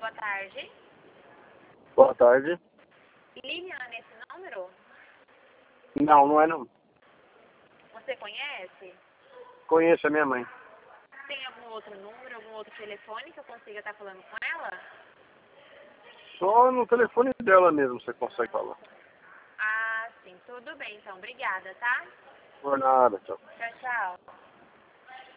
boa tarde. Boa tarde. Lilian, nesse número? Não, não é não. Você conhece? Conheço a minha mãe. Tem algum outro número, algum outro telefone que eu consiga estar falando com ela? Só no telefone dela mesmo você consegue falar. Ah, sim. Tudo bem, então. Obrigada, tá? Por nada, tchau. Tchau, tchau.